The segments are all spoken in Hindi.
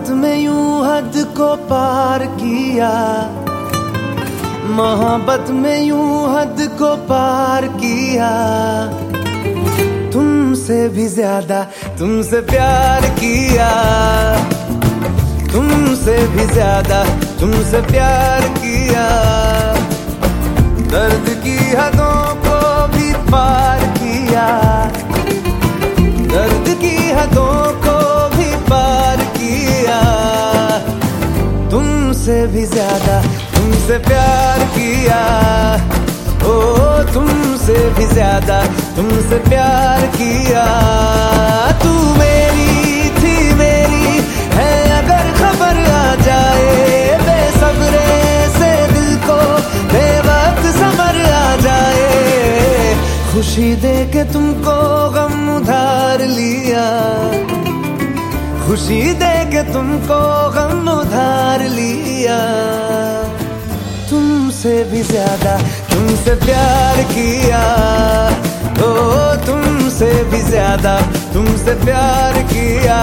मोहब्बत में यूं हद को पार किया, मोहब्बत में यूं हद को पार किया। तुमसे भी ज्यादा तुमसे प्यार किया, तुमसे भी ज्यादा तुमसे प्यार किया। दर्द की हदों को भी पार किया, दर्द की हदों को भी पार किया। तुमसे भी ज्यादा तुमसे प्यार किया, ओ तुमसे भी ज्यादा तुमसे प्यार किया। तू मेरी थी मेरी है अगर खबर आ जाए, बेसब्रे से दिल को बेवक्त सबर आ जाए। खुशी दे के तुमको गम उधार लिया, खुशी दे के तुमको गम उधार लिया। तुमसे भी ज्यादा तुमसे प्यार किया, ओ तुमसे भी ज्यादा तुमसे प्यार किया।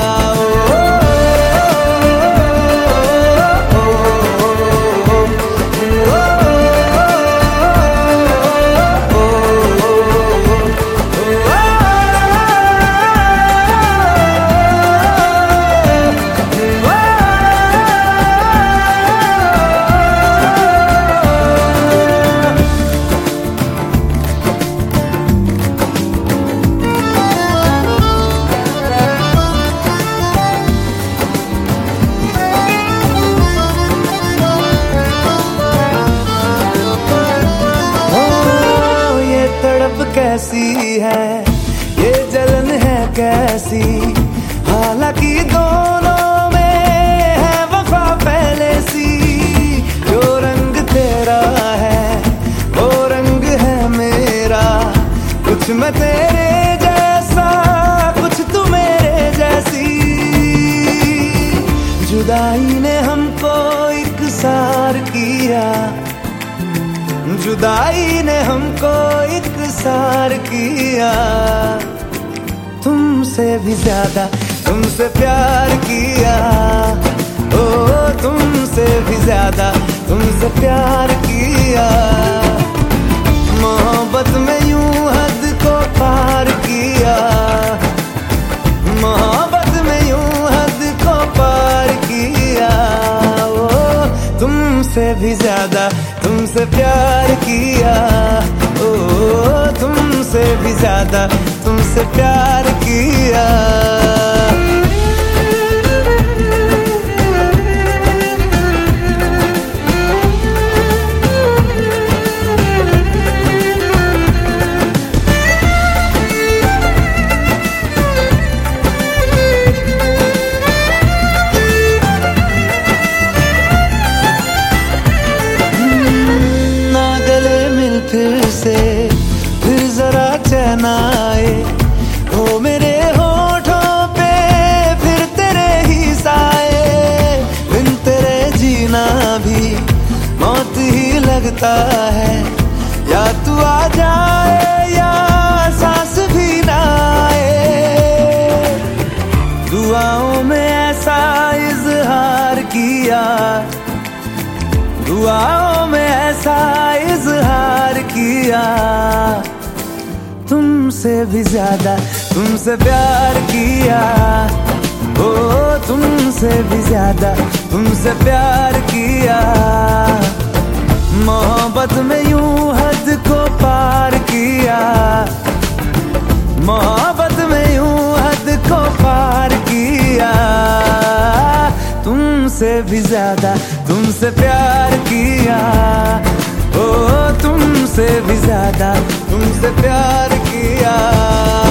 कैसी है ये जलन है कैसी, हालांकि दोनों में है वफा पहले सी। जो रंग तेरा है वो रंग है मेरा, कुछ मैं तेरे जैसा कुछ तू मेरे जैसी। जुदाई ने हमको इकसार किया, जुदाई ने हमको इकसार किया। तुमसे भी ज्यादा तुमसे प्यार किया, ओ तुमसे भी ज्यादा तुमसे प्यार किया। मोहब्बत में यूं हद को पार किया, मोहब्बत में यूं हद को पार किया। ओ तुमसे भी ज्यादा तुमसे प्यार किया, ओ तुमसे भी ज्यादा तुमसे प्यार किया। फिर से फिर जरा चैन आए, हो मेरे होठों पे फिर तेरे ही साए। बिन तेरे जीना भी मौत ही लगता है, या तू आ जाए या सांस भी ना आए। दुआओं में ऐसा इजहार किया, दुआओं में ऐसा इजहार किया। तुमसे भी ज्यादा तुमसे प्यार किया, ओ तुमसे भी ज्यादा तुमसे प्यार किया। मोहब्बत में यूं हद को पार किया, मोहब्बत में यूं हद को पार किया। तुमसे भी ज्यादा तुमसे प्यार किया, ओ तुमसे भी ज्यादा तुमसे प्यार किया।